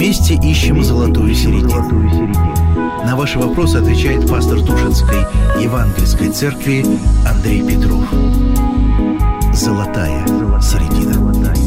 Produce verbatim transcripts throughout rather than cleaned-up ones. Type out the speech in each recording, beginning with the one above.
Вместе ищем золотую середину. На ваши вопросы отвечает пастор Тушинской Евангельской церкви Андрей Петров. Золотая середина.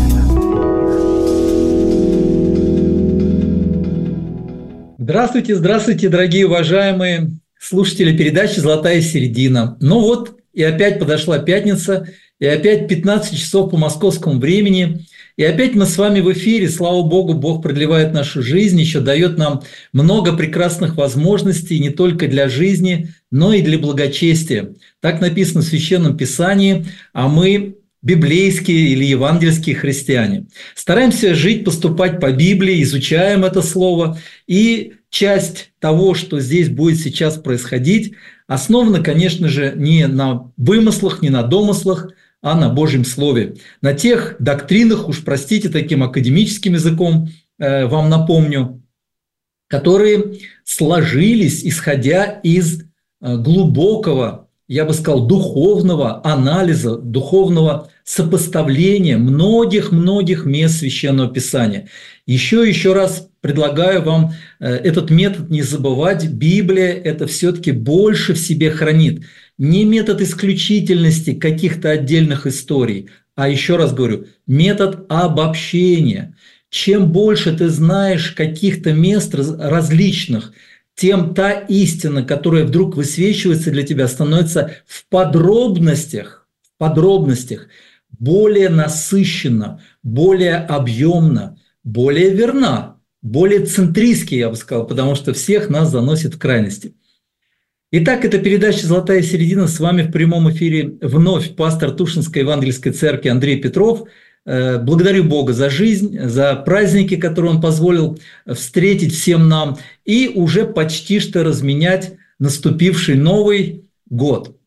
Здравствуйте, здравствуйте, дорогие уважаемые слушатели передачи «Золотая середина». Ну вот, и опять подошла пятница, и опять пятнадцать часов по московскому времени, и опять мы с вами в эфире. Слава Богу, Бог продлевает нашу жизнь, еще дает нам много прекрасных возможностей не только для жизни, но и для благочестия. Так написано в Священном Писании, а мы библейские или евангельские христиане. Стараемся жить, поступать по Библии, изучаем это слово, и часть того, что здесь будет сейчас происходить, основана, конечно же, не на вымыслах, не на домыслах, а на Божьем Слове. На тех доктринах, уж простите, таким академическим языком э, вам напомню, которые сложились, исходя из э, глубокого, я бы сказал, духовного анализа, духовного сопоставления многих-многих мест Священного Писания. Еще и еще раз предлагаю вам э, этот метод не забывать. Библия это все-таки больше в себе хранит. Не метод исключительности каких-то отдельных историй, а еще раз говорю, метод обобщения. Чем больше ты знаешь каких-то мест различных, тем та истина, которая вдруг высвечивается для тебя, становится в подробностях, в подробностях более насыщенна, более объемна, более верна, более центристски, я бы сказал, потому что всех нас заносит в крайности. Итак, это передача «Золотая середина». С вами в прямом эфире вновь пастор Тушинской Евангельской церкви Андрей Петров. Благодарю Бога за жизнь, за праздники, которые Он позволил встретить всем нам, и уже почти что разменять наступивший Новый год.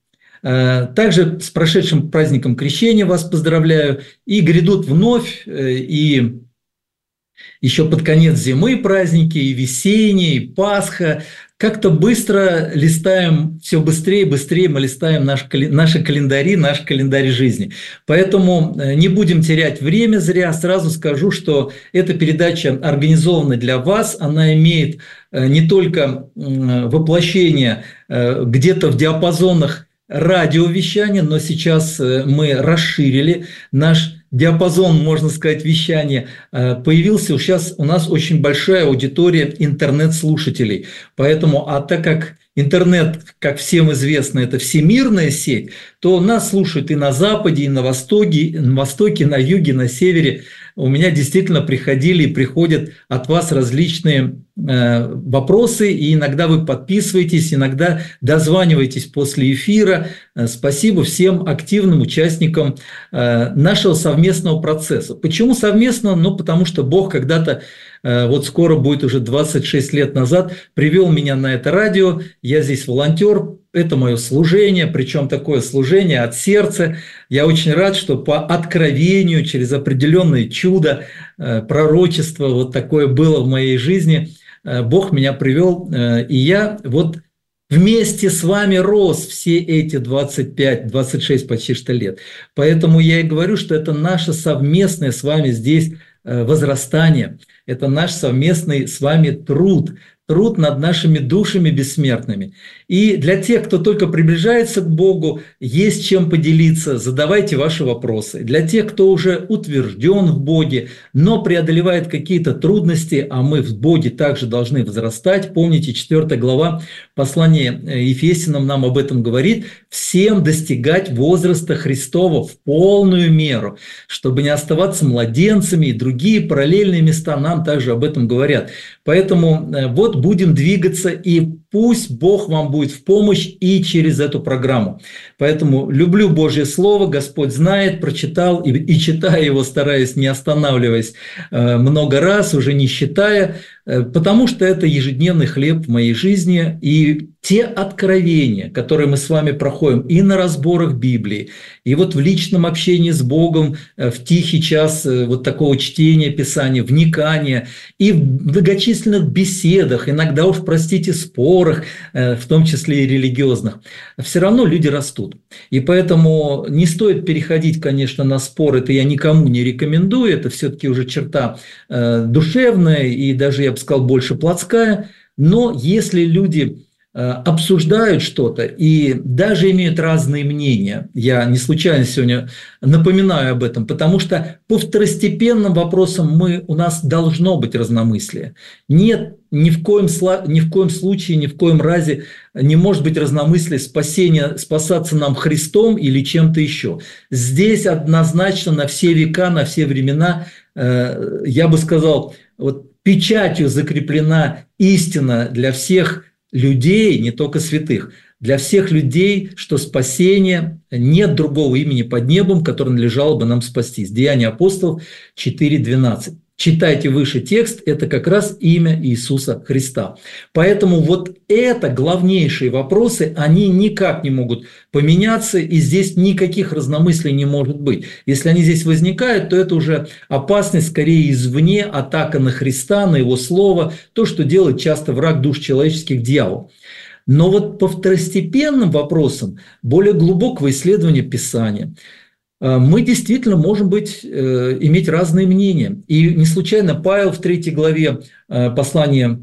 Также с прошедшим праздником Крещения вас поздравляю. И грядут вновь, и еще под конец зимы праздники, и весенние, и Пасха. Как-то быстро листаем, все быстрее и быстрее мы листаем наш, наши календари, наш календарь жизни. Поэтому не будем терять время зря. Сразу скажу, что эта передача организована для вас. Она имеет не только воплощение где-то в диапазонах радиовещания, но сейчас мы расширили наш диапазон, можно сказать, вещания. Появился сейчас у нас очень большая аудитория интернет-слушателей. Поэтому, а так как интернет, как всем известно, это всемирная сеть, то нас слушают и на Западе, и на Востоке, на Востоке, на Юге, на Севере. У меня действительно приходили и приходят от вас различные э, вопросы, и иногда вы подписываетесь, иногда дозваниваетесь после эфира. Э, спасибо всем активным участникам э, нашего совместного процесса. Почему совместно? Ну, потому что Бог когда-то, э, вот скоро будет уже двадцать шесть лет назад, привел меня на это радио. Я здесь волонтер. Это мое служение, причем такое служение от сердца. Я очень рад, что по откровению, через определенное чудо, пророчество, вот такое было в моей жизни, Бог меня привел, и я вот вместе с вами рос все эти двадцать пять - двадцать шесть почти что лет. Поэтому я и говорю, что это наше совместное с вами здесь возрастание, это наш совместный с вами труд, труд над нашими душами бессмертными. И для тех, кто только приближается к Богу, есть чем поделиться, задавайте ваши вопросы. Для тех, кто уже утвержден в Боге, но преодолевает какие-то трудности, а мы в Боге также должны возрастать, помните, четвёртая глава послания Ефесянам нам об этом говорит, всем достигать возраста Христова в полную меру, чтобы не оставаться младенцами, и другие параллельные места нам также об этом говорят. Поэтому вот будем двигаться, и пусть Бог вам будет в помощь и через эту программу. Поэтому люблю Божье Слово, Господь знает, прочитал и, и читая его, стараюсь не останавливаясь много раз, уже не считая, потому что это ежедневный хлеб в моей жизни, и те откровения, которые мы с вами проходим и на разборах Библии, и вот в личном общении с Богом, в тихий час вот такого чтения Писания, вникания, и в многочисленных беседах, иногда уж, простите, спорах, спорах, в том числе и религиозных, все равно люди растут. И поэтому не стоит переходить, конечно, на спор, это я никому не рекомендую, это все-таки уже черта душевная и даже, я бы сказал, больше плотская. Но если люди обсуждают что-то и даже имеют разные мнения, я не случайно сегодня напоминаю об этом, потому что по второстепенным вопросам мы, у нас должно быть разномыслие. Нет, ни в коем, ни в коем случае, ни в коем разе не может быть разномыслие, спасение, спасаться нам Христом или чем-то еще. Здесь однозначно на все века, на все времена, я бы сказал, вот печатью закреплена истина для всех людей, не только святых, для всех людей, что спасение, нет другого имени под небом, которое надлежало бы нам спастись. Деяния апостолов четыре двенадцать. Читайте выше текст, это как раз имя Иисуса Христа. Поэтому вот это главнейшие вопросы, они никак не могут поменяться, и здесь никаких разномыслий не может быть. Если они здесь возникают, то это уже опасность скорее извне, атака на Христа, на Его Слово, то, что делает часто враг душ человеческих, дьявол. Но вот по второстепенным вопросам более глубокого исследования Писания мы действительно можем быть, иметь разные мнения. И не случайно Павел в третьей главе послания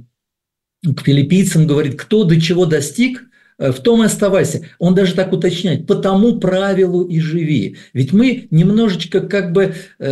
к филиппийцам говорит: кто до чего достиг, в том и оставайся. Он даже так уточняет: по тому правилу и живи. Ведь мы немножечко, как бы,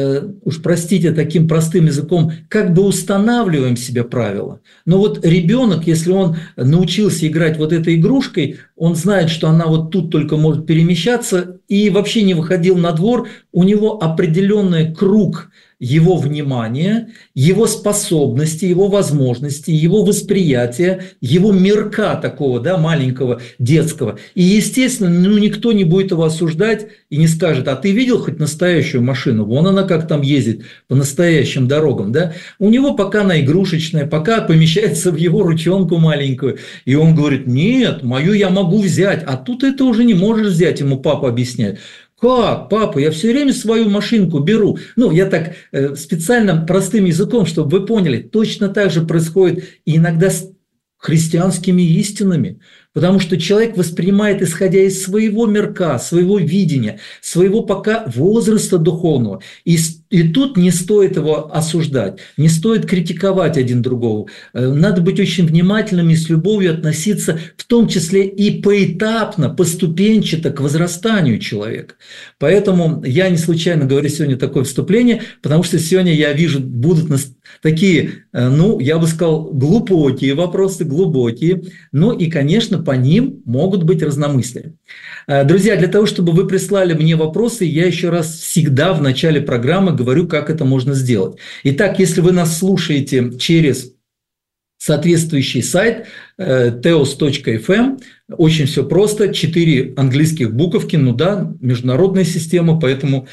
уж простите таким простым языком, как бы устанавливаем себе правила. Но вот ребенок, если он научился играть вот этой игрушкой, он знает, что она вот тут только может перемещаться, и вообще не выходил на двор, у него определенный круг его внимания, его способности, его возможности, его восприятия, его мирка такого, да, маленького, детского. И, естественно, ну, никто не будет его осуждать и не скажет: а ты видел хоть настоящую машину? Вон она как там ездит по настоящим дорогам. Да? У него пока она игрушечная, пока помещается в его ручонку маленькую. И он говорит: нет, мою я могу взять. А тут это уже не можешь взять, ему папа объясняет. Как, папа, я все время свою машинку беру. Ну, я так э, специально простым языком, чтобы вы поняли, точно так же происходит и иногда с христианскими истинами. Потому что человек воспринимает, исходя из своего мирка, своего видения, своего пока возраста духовного. И, и тут не стоит его осуждать, не стоит критиковать один другого. Надо быть очень внимательным и с любовью относиться, в том числе и поэтапно, поступенчато к возрастанию человека. Поэтому я не случайно говорю сегодня такое вступление, потому что сегодня я вижу, будут такие, ну, я бы сказал, глубокие вопросы, глубокие. Ну и, конечно, по ним могут быть разномыслия. Друзья, для того, чтобы вы прислали мне вопросы, я еще раз всегда в начале программы говорю, как это можно сделать. Итак, если вы нас слушаете через соответствующий сайт теос точка эф эм, очень все просто, четыре английских буковки, ну да, международная система, поэтому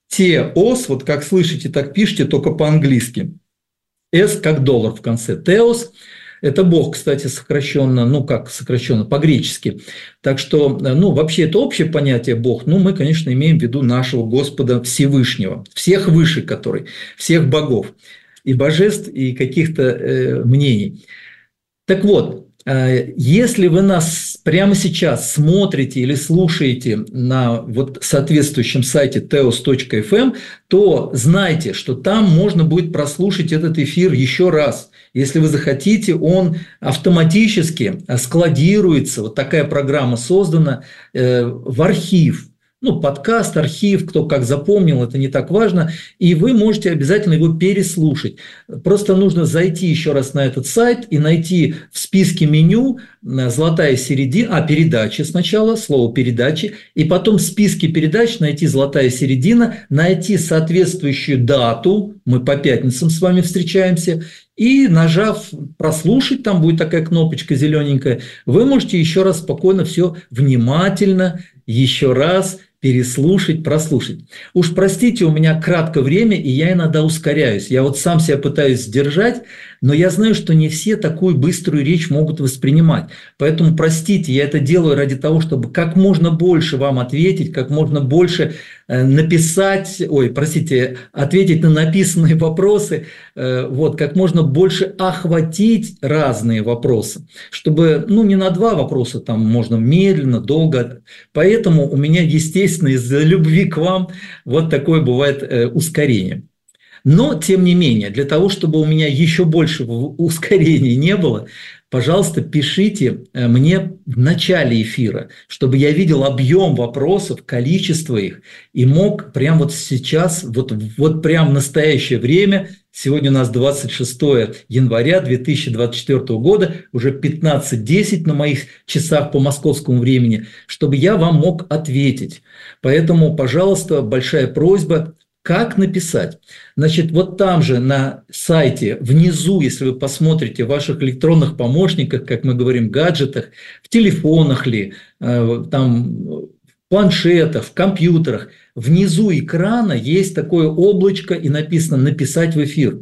теос, вот как слышите, так пишите, только по-английски. S как доллар в конце. Теос. Это Бог, кстати, сокращенно, ну как сокращенно, по-гречески. Так что, ну вообще это общее понятие Бог, ну мы, конечно, имеем в виду нашего Господа Всевышнего, всех выше который, всех богов и божеств, и каких-то э, мнений. Так вот, э, если вы нас прямо сейчас смотрите или слушаете на вот соответствующем сайте теос точка эф эм, то знайте, что там можно будет прослушать этот эфир еще раз. Если вы захотите, он автоматически складируется, вот такая программа создана, в архив. Ну, подкаст, архив, кто как запомнил, это не так важно. И вы можете обязательно его переслушать. Просто нужно зайти еще раз на этот сайт и найти в списке меню «Золотая середина», а, передачи сначала, слово «передачи», и потом в списке передач найти «Золотая середина», найти соответствующую дату, мы по пятницам с вами встречаемся, и нажав «Прослушать», там будет такая кнопочка зелененькая, вы можете еще раз спокойно все внимательно, еще раз переслушать, прослушать. Уж простите, у меня кратко время, и я иногда ускоряюсь. Я вот сам себя пытаюсь сдержать, но я знаю, что не все такую быструю речь могут воспринимать. Поэтому простите, я это делаю ради того, чтобы как можно больше вам ответить, как можно больше написать, ой, простите, ответить на написанные вопросы, вот, как можно больше охватить разные вопросы, чтобы, ну, не на два вопроса, там можно медленно, долго. Поэтому у меня, естественно, из-за любви к вам вот такое бывает ускорение. Но, тем не менее, для того, чтобы у меня еще больше ускорений не было, пожалуйста, пишите мне в начале эфира, чтобы я видел объем вопросов, количество их, и мог прямо вот сейчас, вот, вот прямо в настоящее время, сегодня у нас двадцать шестое января две тысячи двадцать четвёртого года, уже пятнадцать десять на моих часах по московскому времени, чтобы я вам мог ответить. Поэтому, пожалуйста, большая просьба. Как написать? Значит, вот там же на сайте, внизу, если вы посмотрите в ваших электронных помощниках, как мы говорим, гаджетах, в телефонах ли, там, в планшетах, в компьютерах, внизу экрана есть такое облачко и написано «Написать в эфир».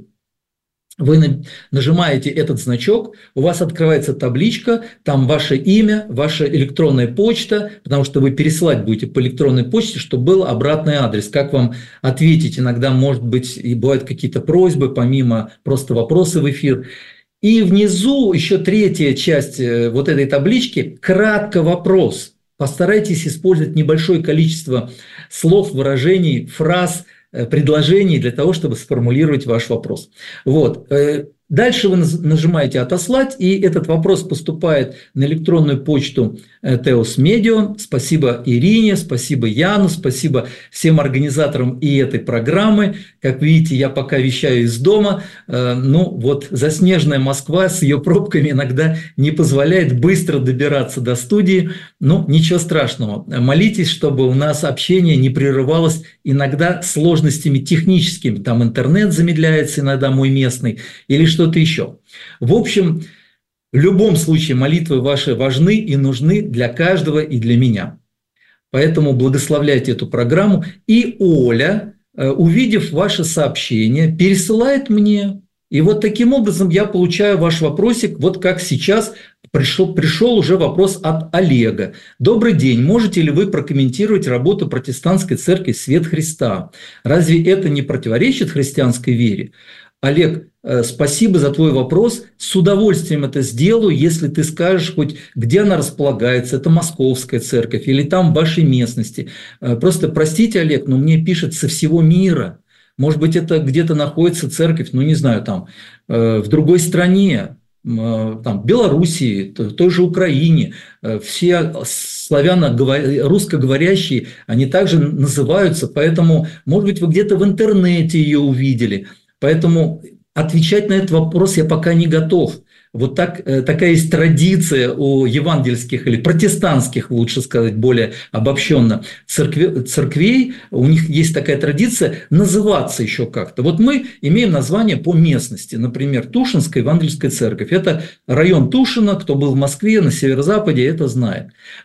Вы нажимаете этот значок, у вас открывается табличка, там ваше имя, ваша электронная почта, потому что вы пересылать будете по электронной почте, чтобы был обратный адрес, как вам ответить. Иногда, может быть, и бывают какие-то просьбы, помимо просто вопросы в эфир. И внизу еще третья часть вот этой таблички – кратко вопрос. Постарайтесь использовать небольшое количество слов, выражений, фраз, предложений для того, чтобы сформулировать ваш вопрос. Вот. Дальше вы нажимаете «Отослать», и этот вопрос поступает на электронную почту Теос Медиа. Спасибо Ирине, спасибо Яну, спасибо всем организаторам и этой программы. Как видите, я пока вещаю из дома. Ну вот, заснеженная Москва с ее пробками иногда не позволяет быстро добираться до студии. Ну, ничего страшного. Молитесь, чтобы у нас общение не прерывалось иногда сложностями техническими. Там интернет замедляется иногда мой местный или что что-то еще. В общем, в любом случае молитвы ваши важны и нужны для каждого и для меня. Поэтому благословляйте эту программу. И Оля, увидев ваше сообщение, пересылает мне. И вот таким образом я получаю ваш вопросик, вот как сейчас пришел, пришел уже вопрос от Олега. Добрый день, можете ли вы прокомментировать работу протестантской церкви «Свет Христа»? Разве это не противоречит христианской вере? Олег, спасибо за твой вопрос. С удовольствием это сделаю, если ты скажешь хоть, где она располагается, это Московская церковь или там в вашей местности. Просто простите, Олег, но мне пишут со всего мира. Может быть, это где-то находится церковь, ну не знаю, там в другой стране, там, в Белоруссии, в той же Украине. Все славяно, русскоговорящие, они также называются, поэтому, может быть, вы где-то в интернете ее увидели. Поэтому отвечать на этот вопрос я пока не готов. Вот так, такая есть традиция у евангельских или протестантских, лучше сказать, более обобщенно, церквей, церквей. У них есть такая традиция называться еще как-то. Вот мы имеем название по местности. Например, Тушинская евангельская церковь. Это район Тушино. Кто был в Москве, на северо-западе, это знает.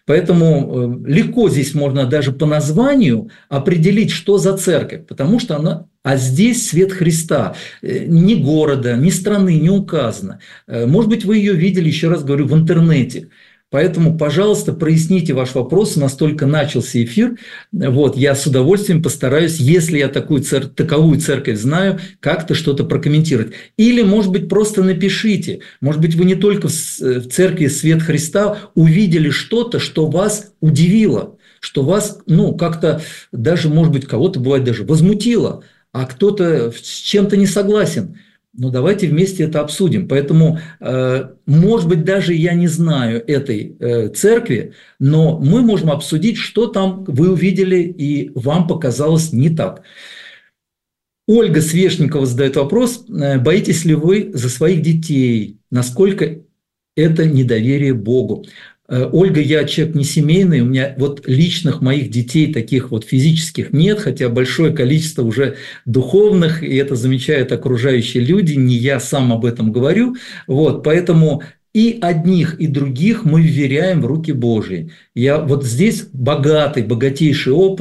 Поэтому легко здесь можно даже по названию определить, что за церковь. Потому что она... А здесь свет Христа. Ни города, ни страны не указано. Может быть, вы ее видели, еще раз говорю, в интернете. Поэтому, пожалуйста, проясните ваш вопрос. У нас только начался эфир. Вот, я с удовольствием постараюсь, если я такую цер... таковую церковь знаю, как-то что-то прокомментировать. Или, может быть, просто напишите. Может быть, вы не только в церкви «Свет Христа» увидели что-то, что вас удивило, что вас, ну, как-то даже, может быть, кого-то бывает даже возмутило, а кто-то с чем-то не согласен. Ну, давайте вместе это обсудим. Поэтому, э, может быть, даже я не знаю этой э, церкви, но мы можем обсудить, что там вы увидели и вам показалось не так. Ольга Свешникова задает вопрос. Боитесь ли вы за своих детей? Насколько это недоверие Богу? Ольга, я человек не семейный, у меня вот личных моих детей таких вот физических нет, хотя большое количество уже духовных, и это замечают окружающие люди, не я сам об этом говорю, вот, поэтому и одних, и других мы вверяем в руки Божьи. Я вот здесь богатый, богатейший опыт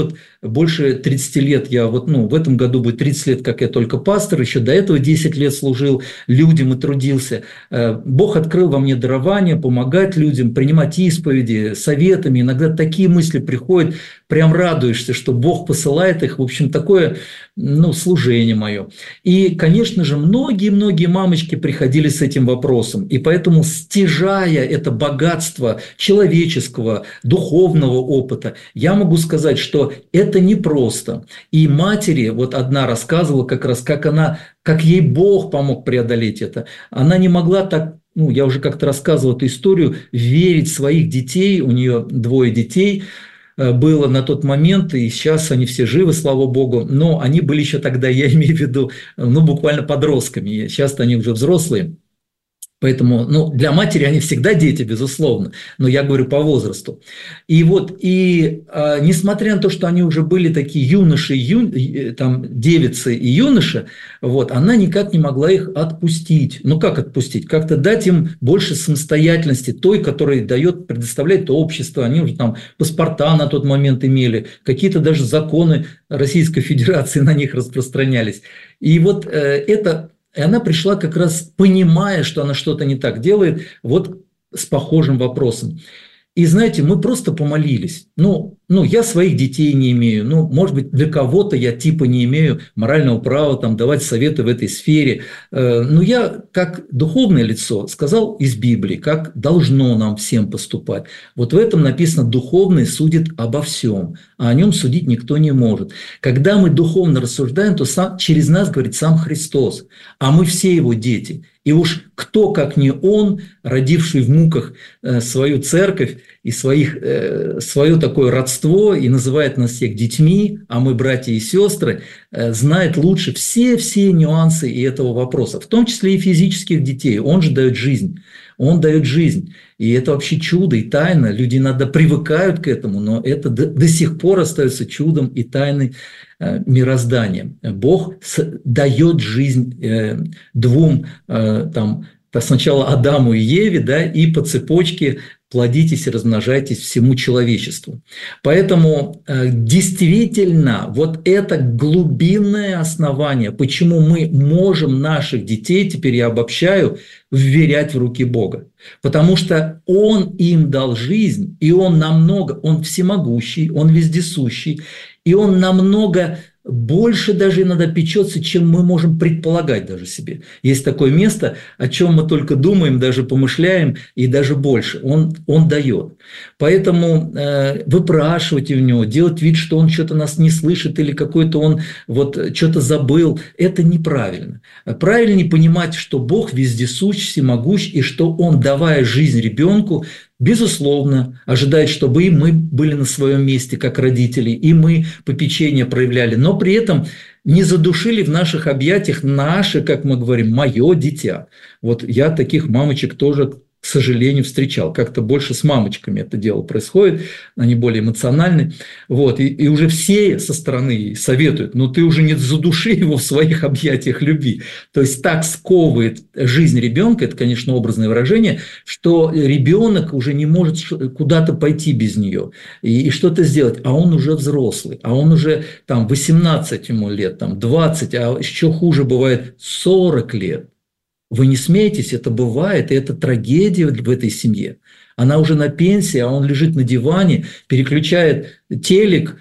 больше тридцати лет я вот, ну, в этом году будет тридцать лет, как я только пастор, еще до этого десять лет служил людям и трудился. Бог открыл во мне дарование помогать людям, принимать исповеди, советами. Иногда такие мысли приходят, прям радуешься, что Бог посылает их. В общем, такое, ну, служение мое. И, конечно же, многие-многие мамочки приходили с этим вопросом. И поэтому, стяжая это богатство человеческого, духовного опыта, я могу сказать, что это непросто. И матери, вот одна рассказывала как раз, как она, как ей Бог помог преодолеть это. Она не могла так, ну, я уже как-то рассказывал эту историю, верить в своих детей, у нее двое детей было на тот момент, и сейчас они все живы, слава Богу, но они были еще тогда, я имею в виду, ну, буквально подростками, сейчас они уже взрослые. Поэтому, ну, для матери они всегда дети, безусловно, но я говорю по возрасту. И вот, и а, несмотря на то, что они уже были такие юноши, ю, там, девицы и юноши, вот, она никак не могла их отпустить. Ну, как отпустить? Как-то дать им больше самостоятельности, той, которой дает, предоставляет общество. Они уже там паспорта на тот момент имели, какие-то даже законы Российской Федерации на них распространялись. И вот э, это... И она пришла как раз, понимая, что она что-то не так делает, вот с похожим вопросом. И знаете, мы просто помолились. Ну, ну, я своих детей не имею. Ну, может быть, для кого-то я типа не имею морального права там, давать советы в этой сфере. Но я, как духовное лицо, сказал из Библии, как должно нам всем поступать. Вот в этом написано: духовный судит обо всем, а о нем судить никто не может. Когда мы духовно рассуждаем, то сам, через нас говорит сам Христос, а мы все его дети. И уж кто, как не он, родивший в муках свою церковь и своих, свое такое родство, и называет нас всех детьми, а мы братья и сестры, знает лучше все-все нюансы и этого вопроса, в том числе и физических детей. Он же дает жизнь. Он дает жизнь. И это вообще чудо и тайна. Люди иногда привыкают к этому, но это до, до сих пор остается чудом и тайной э, мироздания. Бог с, дает жизнь э, двум, э, там, сначала Адаму и Еве, да, и по цепочке плодитесь и размножайтесь всему человечеству. Поэтому э, действительно вот это глубинное основание, почему мы можем наших детей, теперь я обобщаю, вверять в руки Бога. Потому что Он им дал жизнь, и Он намного, Он всемогущий, Он вездесущий, и Он намного больше даже иногда печется, чем мы можем предполагать даже себе. Есть такое место, о чем мы только думаем, даже помышляем, и даже больше. Он, он дает. Поэтому э, выпрашивать у него, делать вид, что он что-то нас не слышит, или какой-то он вот что-то забыл, это неправильно. Правильнее понимать, что Бог вездесущ, всемогущ, и что Он, давая жизнь ребенку, безусловно, ожидает, чтобы и мы были на своем месте, как родители, и мы попечение проявляли, но при этом не задушили в наших объятиях наше, как мы говорим, мое дитя. Вот я таких мамочек тоже, к сожалению, встречал. Как-то больше с мамочками это дело происходит, они более эмоциональны. Вот. И, и уже все со стороны советуют: ну ты уже не задуши его в своих объятиях любви. То есть так сковывает жизнь ребенка, это, конечно, образное выражение, что ребенок уже не может куда-то пойти без нее и, и что-то сделать, а он уже взрослый, а он уже там восемнадцать ему лет, там двадцать, а еще хуже бывает сорок лет. Вы не смейтесь, это бывает, и это трагедия в этой семье. Она уже на пенсии, а он лежит на диване, переключает телек,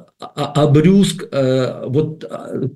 обрюзг, вот,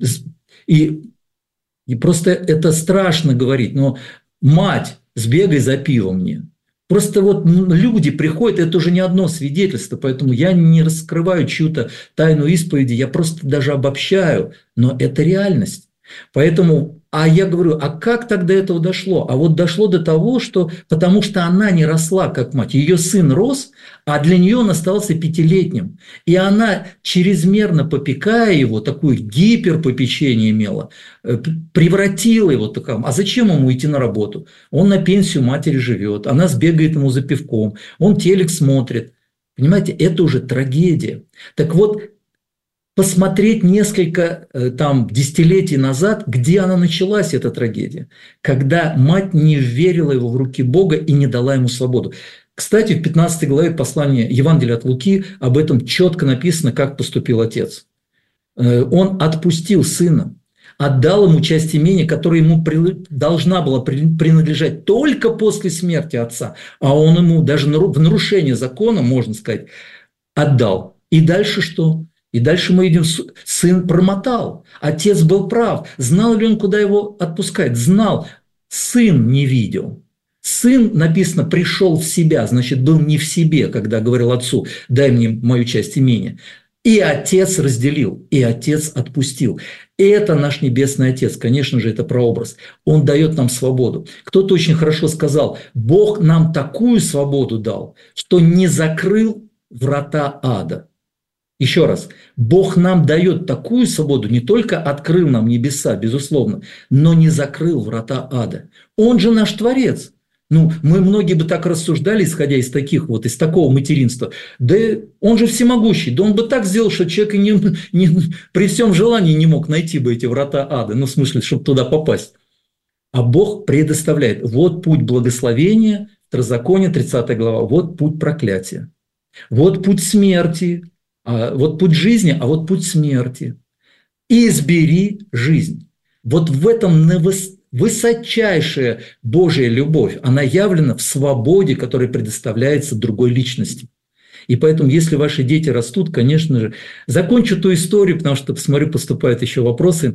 и, и просто это страшно говорить, но мать, сбегай за пивом мне. Просто вот люди приходят, это уже не одно свидетельство, поэтому я не раскрываю чью-то тайну исповеди, я просто даже обобщаю, но это реальность. Поэтому, а я говорю, а как тогда этого дошло? А вот дошло до того, что потому что она не росла как мать, ее сын рос, а для нее он остался пятилетним. И она, чрезмерно попекая его, такое гиперпопечение имела, превратила его таким. А зачем ему идти на работу? Он на пенсию матери живет, она сбегает ему за пивком, он телек смотрит. Понимаете, это уже трагедия. Так вот, посмотреть несколько там, десятилетий назад, где она началась, эта трагедия, когда мать не верила его в руки Бога и не дала ему свободу. Кстати, в пятнадцатой главе послания Евангелия от Луки об этом четко написано, как поступил отец. Он отпустил сына, отдал ему часть имения, которая ему должна была принадлежать только после смерти отца, а он ему даже в нарушение закона, можно сказать, отдал. И дальше что? И дальше мы идем, сын промотал, отец был прав. Знал ли он, куда его отпускать? Знал, сын не видел. Сын, написано, пришел в себя, значит, был не в себе, когда говорил отцу: дай мне мою часть имения. И отец разделил, и отец отпустил. И это наш Небесный Отец, конечно же, это прообраз. Он дает нам свободу. Кто-то очень хорошо сказал: Бог нам такую свободу дал, что не закрыл врата ада. Еще раз, Бог нам дает такую свободу, не только открыл нам небеса, безусловно, но не закрыл врата ада. Он же наш Творец. Ну, мы многие бы так рассуждали, исходя из таких вот, из такого материнства. Да он же всемогущий, да он бы так сделал, что человек и не, не, при всем желании не мог найти бы эти врата ада, ну, в смысле, чтобы туда попасть. А Бог предоставляет. Вот путь благословения, Второзаконие, тридцатая глава, вот путь проклятия, вот путь смерти, а вот путь жизни, а вот путь смерти. Избери жизнь. Вот в этом высочайшая Божья любовь, она явлена в свободе, которая предоставляется другой личности. И поэтому, если ваши дети растут, конечно же, закончу ту историю, потому что, посмотрю, поступают еще вопросы,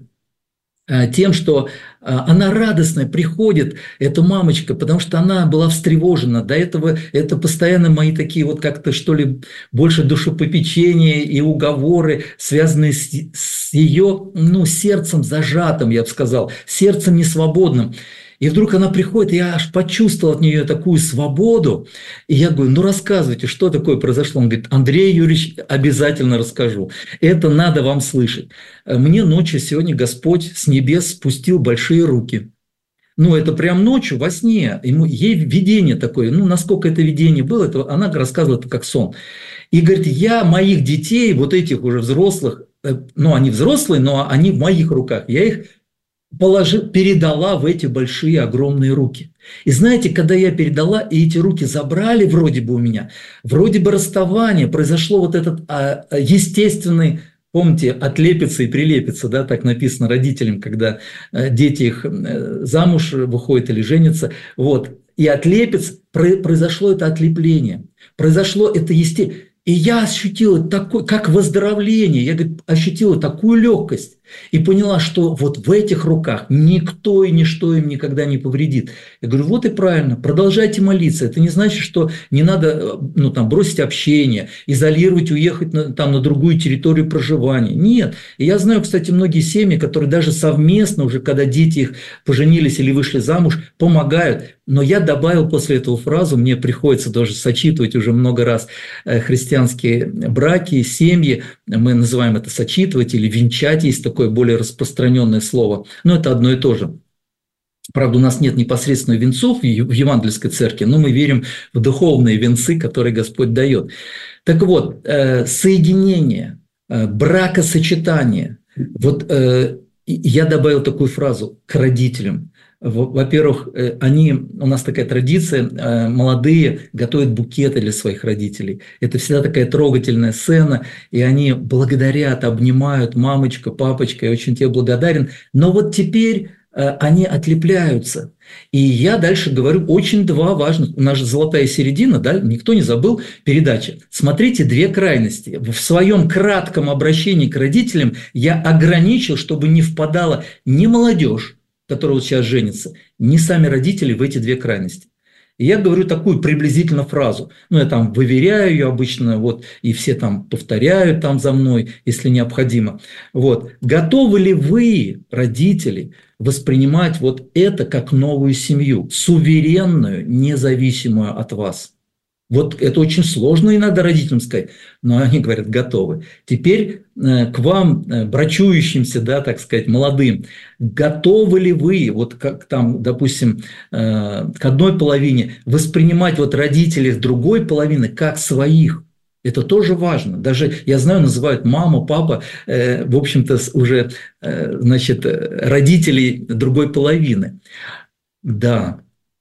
тем, что она радостная приходит, эта мамочка, потому что она была встревожена. До этого это постоянно мои такие вот как-то, что ли, больше душепопечения и уговоры, связанные с, с ее, ну, сердцем зажатым, я бы сказал, сердцем несвободным. И вдруг она приходит, и я аж почувствовал от нее такую свободу. И я говорю: ну рассказывайте, что такое произошло. Он говорит: Андрей Юрьевич, обязательно расскажу. Это надо вам слышать. Мне ночью сегодня Господь с небес спустил большие руки. Ну, это прям ночью, во сне. Ему, ей видение такое. Ну, насколько это видение было, это, она рассказывала это как сон. И говорит: я моих детей, вот этих уже взрослых, ну, они взрослые, но они в моих руках, я их Положи, передала в эти большие, огромные руки. И знаете, когда я передала, и эти руки забрали вроде бы у меня, вроде бы расставание, произошло вот этот а, естественный, помните, отлепится и прилепится, да, так написано родителям, когда а, дети их а, замуж выходят или женятся, вот, и отлепится, произошло это отлепление, произошло это естественно. И я ощутила такое, как выздоровление, я говорит, ощутила такую легкость и поняла, что вот в этих руках никто и ничто им никогда не повредит. Я говорю: вот и правильно, продолжайте молиться. Это не значит, что не надо, ну, там, бросить общение, изолировать, уехать на, там, на другую территорию проживания. Нет. И я знаю, кстати, многие семьи, которые даже совместно уже, когда дети их поженились или вышли замуж, помогают. Но я добавил после этого фразу, мне приходится даже сочитывать уже много раз христианские браки, семьи, мы называем это сочитывать или венчать, есть такое более распространенное слово, но это одно и то же. Правда, у нас нет непосредственно венцов в евангельской церкви, но мы верим в духовные венцы, которые Господь дает. Так вот, соединение, бракосочетание, вот я добавил такую фразу к родителям. Во-первых, они, у нас такая традиция, молодые готовят букеты для своих родителей. Это всегда такая трогательная сцена, и они благодарят, обнимают: мамочка, папочка, я очень тебе благодарен. Но вот теперь они отлепляются. И я дальше говорю очень два важных. У нас же золотая середина, да, никто не забыл передачи. Смотрите, две крайности. В своем кратком обращении к родителям я ограничил, чтобы не впадала ни молодежь, которые вот сейчас женятся, не сами родители в эти две крайности. И я говорю такую приблизительно фразу, ну, я там выверяю ее обычно, вот, и все там повторяют там за мной, если необходимо. Вот. Готовы ли вы, родители, воспринимать вот это как новую семью, суверенную, независимую от вас? Вот это очень сложно иногда родителям сказать, но они говорят: готовы. Теперь э, к вам, э, брачующимся, да, так сказать, молодым, готовы ли вы, вот как там, допустим, э, к одной половине воспринимать вот родителей другой половины как своих? Это тоже важно. Даже, я знаю, называют мама, папа, э, в общем-то, уже, э, значит, родителей другой половины. Да.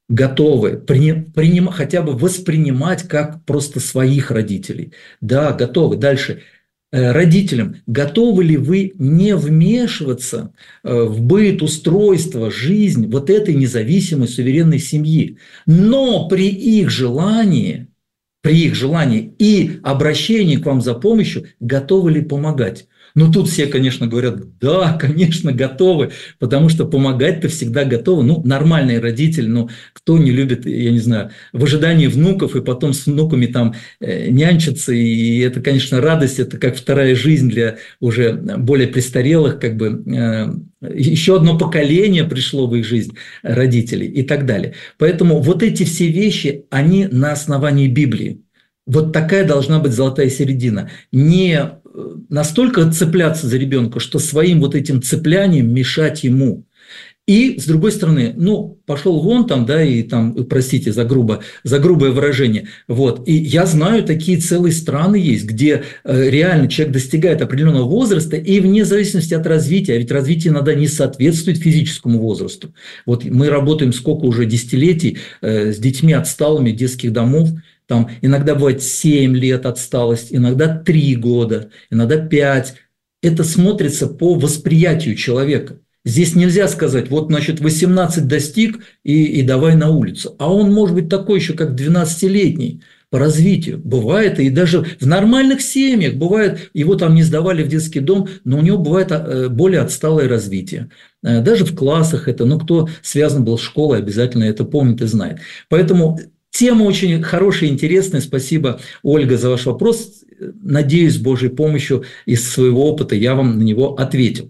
готовы приним, приним, хотя бы воспринимать как просто своих родителей. Да, готовы. Дальше. Родителям, готовы ли вы не вмешиваться в быт, устройство, жизнь вот этой независимой, суверенной семьи, но при их желании, при их желании и обращении к вам за помощью, готовы ли помогать? Ну, тут все, конечно, говорят, да, конечно, готовы, потому что помогать-то всегда готовы. Ну, нормальные родители, ну, кто не любит, я не знаю, в ожидании внуков и потом с внуками там э, нянчиться, и это, конечно, радость, это как вторая жизнь для уже более престарелых, как бы э, еще одно поколение пришло в их жизнь родителей и так далее. Поэтому вот эти все вещи, они на основании Библии. Вот такая должна быть золотая середина. Не настолько цепляться за ребенка, что своим вот этим цеплянием мешать ему. И, с другой стороны, ну, пошел вон там, да, и там, простите за, грубо, за грубое выражение, вот, и я знаю, такие целые страны есть, где э, реально человек достигает определенного возраста, и вне зависимости от развития, а ведь развитие иногда не соответствует физическому возрасту. Вот мы работаем сколько уже десятилетий э, с детьми отсталыми детских домов. Там иногда бывает семь лет отсталость, иногда три года, иногда пять. Это смотрится по восприятию человека. Здесь нельзя сказать, вот, значит, восемнадцать достиг и, и давай на улицу. А он может быть такой еще, как двенадцатилетний по развитию. Бывает, и даже в нормальных семьях бывает, его там не сдавали в детский дом, но у него бывает более отсталое развитие. Даже в классах это, ну, кто связан был с школой, обязательно это помнит и знает. Поэтому тема очень хорошая, интересная. Спасибо, Ольга, за ваш вопрос. Надеюсь, с Божьей помощью из своего опыта я вам на него ответил.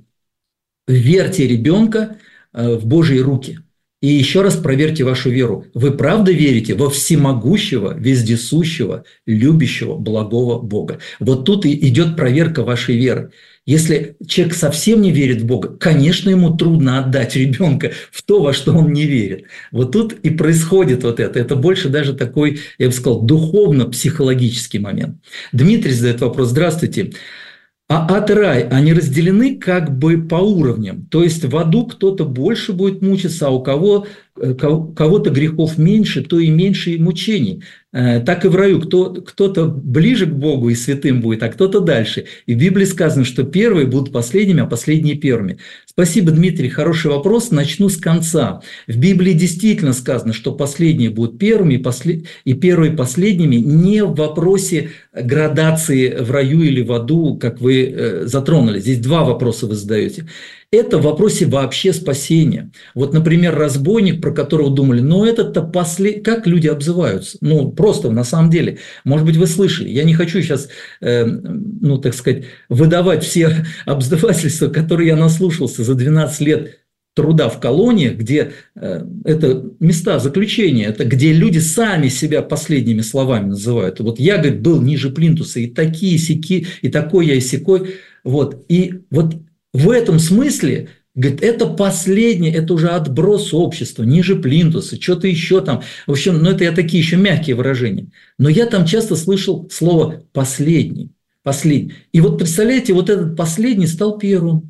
Верьте ребенка в Божьи руки. И еще раз проверьте вашу веру. Вы правда верите во всемогущего, вездесущего, любящего, благого Бога? Вот тут и идет проверка вашей веры. Если человек совсем не верит в Бога, конечно, ему трудно отдать ребенка в то, во что он не верит. Вот тут и происходит вот это. Это больше даже такой, я бы сказал, духовно-психологический момент. Дмитрий задает вопрос. Здравствуйте. А ад и рай, они разделены как бы по уровням. То есть в аду кто-то больше будет мучиться, а у кого, кого-то грехов меньше, то и меньше мучений. Так и в раю кто, кто-то ближе к Богу и святым будет, а кто-то дальше. И в Библии сказано, что первые будут последними, а последние первыми. Спасибо, Дмитрий, хороший вопрос. Начну с конца. В Библии действительно сказано, что последние будут первыми, и, послед... и первые последними не в вопросе градации в раю или в аду, как вы э, затронули. Здесь два вопроса вы задаете. Это в вопросе вообще спасения. Вот, например, разбойник, про которого думали, ну, это-то послед... Как люди обзываются? Ну, просто на самом деле. Может быть, вы слышали. Я не хочу сейчас, э, ну, так сказать, выдавать все обзывательства, которые я наслушался за двенадцать лет труда в колониях, где э, это места заключения, это где люди сами себя последними словами называют. Вот я, говорит, был ниже плинтуса, и такие, сяки, и такой я, и сякой. Вот. И вот в этом смысле, говорит, это последнее, это уже отброс общества, ниже плинтуса, что-то еще там. В общем, ну это я такие еще мягкие выражения. Но я там часто слышал слово «последний». Последний. И вот представляете, вот этот последний стал первым.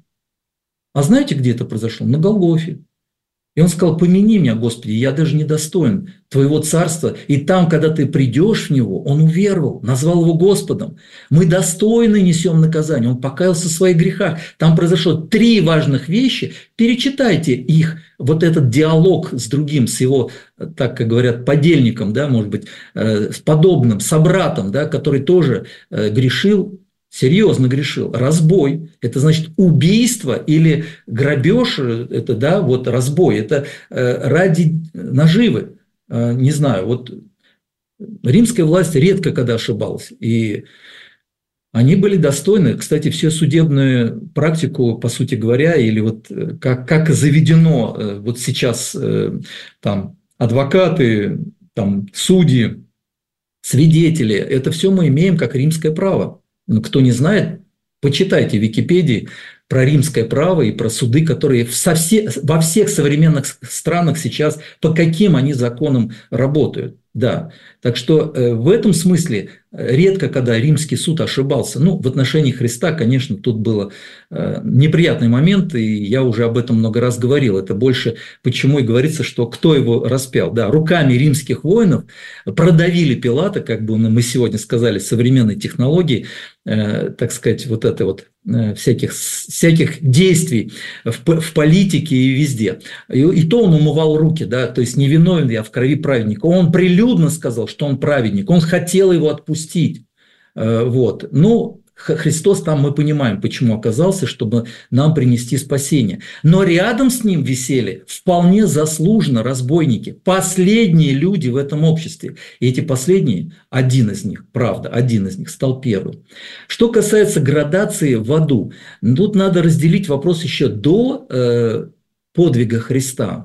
А знаете, где это произошло? На Голгофе. И он сказал: помяни меня, Господи, я даже не достоин Твоего царства. И там, когда ты придешь в него, он уверовал, назвал его Господом. Мы достойны несем наказание. Он покаялся в своих грехах. Там произошло три важных вещи. Перечитайте их, вот этот диалог с другим, с его, так как говорят, подельником, да, может быть, с подобным, собратом, да, который тоже грешил. Серьезно грешил. Разбой – это значит убийство или грабеж – это, да, вот разбой, это э, ради наживы. Э, не знаю, вот римская власть редко когда ошибалась, и они были достойны. Кстати, всю судебную практику, по сути говоря, или вот как, как заведено э, вот сейчас э, там адвокаты, там судьи, свидетели – это все мы имеем как римское право. Кто не знает, почитайте в Википедии про римское право и про суды, которые со все, во всех современных странах сейчас, по каким они законам работают. Да. Так что э, в этом смысле редко, когда римский суд ошибался. Ну, в отношении Христа, конечно, тут был э, неприятный момент, и я уже об этом много раз говорил. Это больше почему и говорится, что кто его распял. Да, руками римских воинов продавили Пилата, как бы мы сегодня сказали, современной технологии, э, так сказать, вот это вот э, всяких, всяких действий в, в политике и везде. И, и то он умывал руки, да, то есть невиновен я в крови праведника. Он прилюдно сказал, что он праведник, он хотел его отпустить. Вот. Ну, Христос там, мы понимаем, почему оказался, чтобы нам принести спасение. Но рядом с ним висели вполне заслуженно разбойники, последние люди в этом обществе. И эти последние, один из них, правда, один из них стал первым. Что касается градации в аду, тут надо разделить вопрос еще до э, подвига Христа.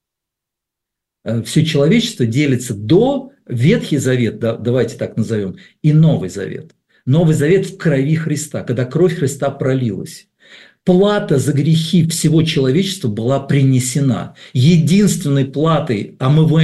Все человечество делится до Ветхий Завет, да, давайте так назовем, и Новый Завет. Новый Завет в крови Христа, когда кровь Христа пролилась. Плата за грехи всего человечества была принесена. Единственной платой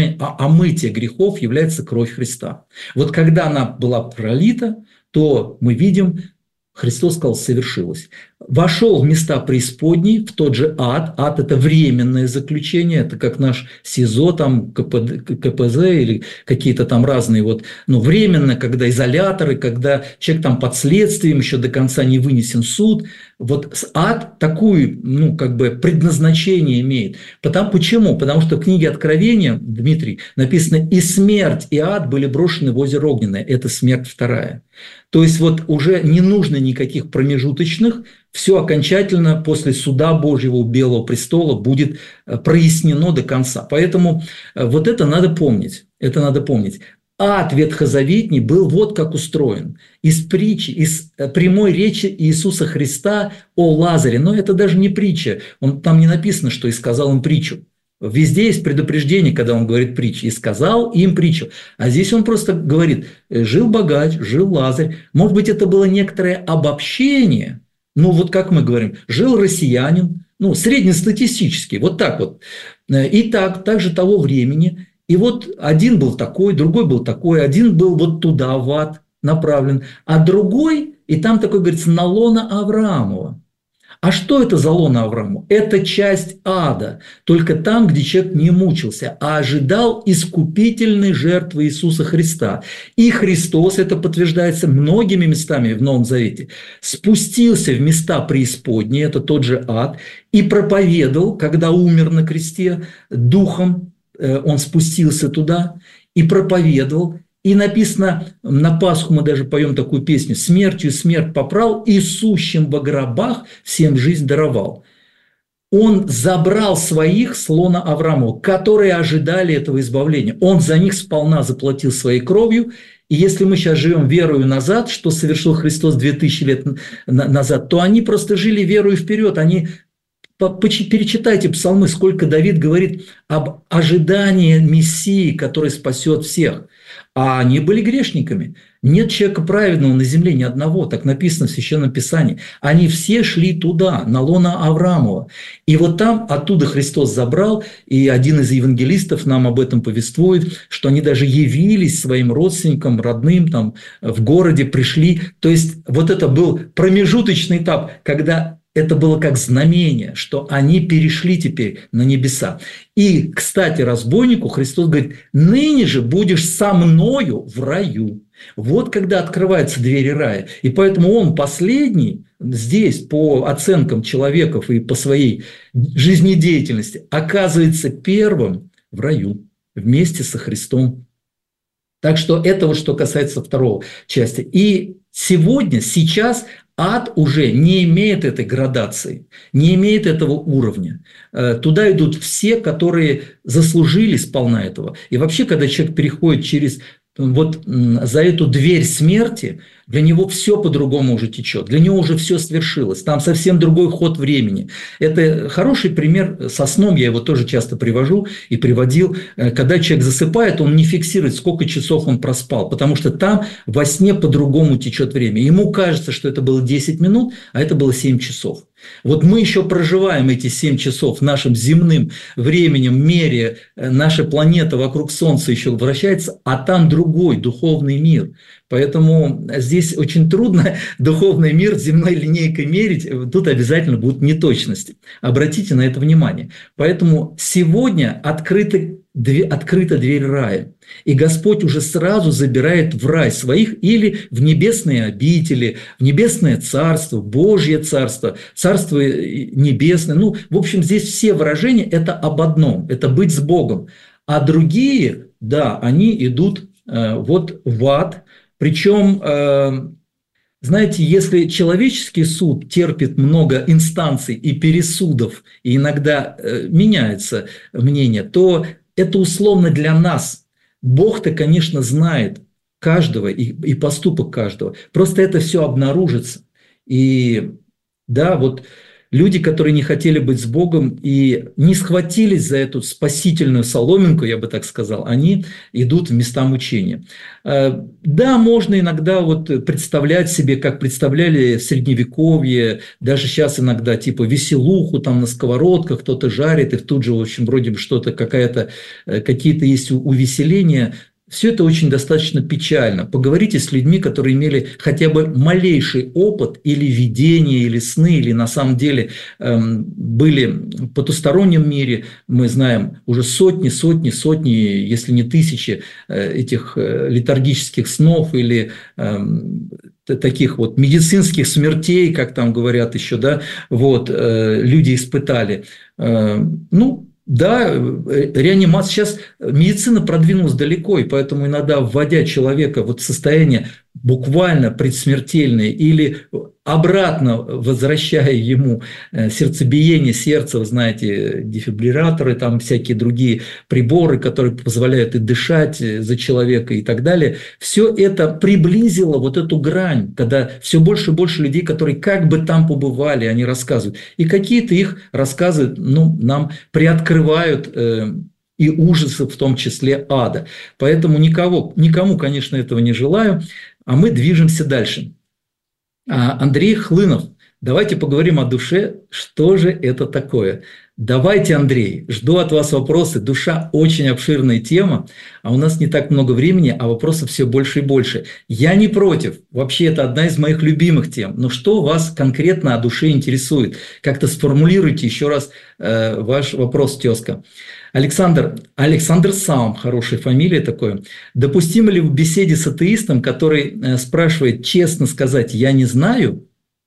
омытия грехов является кровь Христа. Вот когда она была пролита, то мы видим, Христос сказал, совершилось. Вошел в места преисподней, в тот же ад. Ад – это временное заключение, это как наш СИЗО, там, КПЗ или какие-то там разные, вот, ну, временно, когда изоляторы, когда человек там под следствием, еще до конца не вынесен суд. Вот ад такое, ну, как бы предназначение имеет. Потому, почему? Потому что в книге Откровения, Дмитрий, написано: «И смерть, и ад были брошены в озеро Огненное». Это смерть вторая. То есть вот уже не нужно никаких промежуточных, все окончательно после суда Божьего у Белого престола будет прояснено до конца. Поэтому вот это надо помнить. Это надо помнить. Ад ветхозаветний был вот как устроен. Из притчи, из прямой речи Иисуса Христа о Лазаре. Но это даже не притча. Он, там не написано, что «и сказал им притчу». Везде есть предупреждение, когда он говорит притчи. «И сказал им притчу». А здесь он просто говорит: жил богач, жил Лазарь. Может быть, это было некоторое обобщение. Ну, вот как мы говорим, жил россиянин, ну, среднестатистический, вот так вот. И так, также того времени. И вот один был такой, другой был такой, один был вот туда, в ад направлен, а другой, и там такой, говорится, на лоно Авраамова. А что это за лоно Аврааму? Это часть ада, только там, где человек не мучился, а ожидал искупительной жертвы Иисуса Христа. И Христос, это подтверждается многими местами в Новом Завете, спустился в места преисподние, это тот же ад, и проповедовал, когда умер на кресте, духом он спустился туда и проповедовал. И написано, на Пасху мы даже поем такую песню: «Смертью смерть попрал, и сущим во гробах всем жизнь даровал». Он забрал своих с лона Авраамова, которые ожидали этого избавления. Он за них сполна заплатил своей кровью. И если мы сейчас живем верою назад, что совершил Христос две тысячи лет назад, то они просто жили верою вперед. Они... Перечитайте псалмы, сколько Давид говорит об ожидании Мессии, который спасет всех. А они были грешниками. Нет человека праведного на земле, ни одного, так написано в Священном Писании. Они все шли туда, на лоно Авраамова. И вот там оттуда Христос забрал, и один из евангелистов нам об этом повествует, что они даже явились своим родственникам, родным, там, в городе, пришли. То есть вот это был промежуточный этап, когда... Это было как знамение, что они перешли теперь на небеса. И, кстати, разбойнику Христос говорит: «Ныне же будешь со мною в раю». Вот когда открываются двери рая. И поэтому он последний здесь, по оценкам человеков и по своей жизнедеятельности, оказывается первым в раю вместе со Христом. Так что это вот что касается второй части. И сегодня, сейчас ад уже не имеет этой градации, не имеет этого уровня. Туда идут все, которые заслужили сполна этого. И вообще, когда человек переходит через вот за эту дверь смерти, для него все по-другому уже течет, для него уже все свершилось, там совсем другой ход времени. Это хороший пример со сном, я его тоже часто привожу и приводил. Когда человек засыпает, он не фиксирует, сколько часов он проспал, потому что там во сне по-другому течет время. Ему кажется, что это было десять минут, а это было семь часов. Вот мы еще проживаем эти семь часов нашим земным временем, мере, наша планета вокруг Солнца еще вращается, а там другой духовный мир. Поэтому здесь очень трудно духовный мир земной линейкой мерить, тут обязательно будут неточности. Обратите на это внимание. Поэтому сегодня открыты открыта дверь рая. И Господь уже сразу забирает в рай своих или в небесные обители, в небесное царство, Божье царство, царство небесное. Ну, в общем, здесь все выражения – это об одном, это быть с Богом. А другие, да, они идут э, вот в ад. Причем, э, знаете, если человеческий суд терпит много инстанций и пересудов, и иногда э, меняется мнение, то это условно для нас. Бог-то, конечно, знает каждого и, и поступок каждого. Просто это все обнаружится. И да, вот люди, которые не хотели быть с Богом и не схватились за эту спасительную соломинку, я бы так сказал, они идут в места мучения. Да, можно иногда вот представлять себе, как представляли в Средневековье, даже сейчас иногда типа веселуху там на сковородках кто-то жарит, и тут же, в общем, вроде бы что-то, какая-то, какие-то есть увеселения. Все это очень достаточно печально. Поговорите с людьми, которые имели хотя бы малейший опыт или видение, или сны, или на самом деле эм, были в потустороннем мире. Мы знаем уже сотни, сотни, сотни, если не тысячи э, этих э, летаргических снов или эм, таких вот медицинских смертей, как там говорят еще, да, вот, э, люди испытали. Э, ну, Да, реанимация. Сейчас медицина продвинулась далеко, и поэтому иногда, вводя человека вот в состояние буквально предсмертельное или обратно возвращая ему сердцебиение сердца, вы знаете, дефибрилляторы, там всякие другие приборы, которые позволяют и дышать за человека и так далее, все это приблизило вот эту грань, когда все больше и больше людей, которые как бы там побывали, они рассказывают. И какие-то их рассказы, ну, нам приоткрывают э, и ужасы, в том числе ада. Поэтому никого, никому, конечно, этого не желаю, а мы движемся дальше. Андрей Хлынов, давайте поговорим о душе, что же это такое. Давайте, Андрей, жду от вас вопросы. Душа очень обширная тема, а у нас не так много времени, а вопросов все больше и больше. Я не против, вообще это одна из моих любимых тем, но что вас конкретно о душе интересует? Как-то сформулируйте еще раз э, ваш вопрос, тезка. Александр, Александр Саум, хорошая фамилия такое. Допустимо ли в беседе с атеистом, который э, спрашивает, честно сказать, я не знаю,